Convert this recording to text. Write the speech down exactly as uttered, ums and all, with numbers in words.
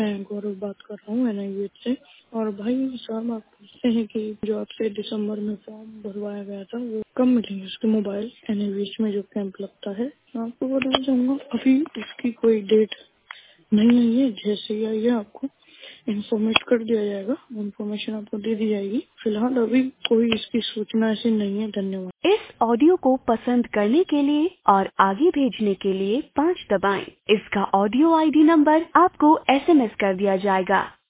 मैं गौरव बात कर रहा हूँ एनआईवीएच से। और भाई साहब, आप पूछते हैं कि जो आपसे दिसंबर में फॉर्म भरवाया गया था वो कब मिलेंगे उसके मोबाइल एनआईवीएच में जो कैंप लगता है। मैं आपको बताना चाहूँगा अभी उसकी कोई डेट नहीं आई है। जैसे ही आई है आपको इन्फॉर्मेट कर दिया जाएगा, इन्फॉर्मेशन आपको दे दी जाएगी। फिलहाल अभी कोई इसकी सूचना ऐसी नहीं है। धन्यवाद। इस ऑडियो को पसंद करने के लिए और आगे भेजने के लिए पाँच दबाएं। इसका ऑडियो आईडी नंबर आपको एसएमएस कर दिया जाएगा।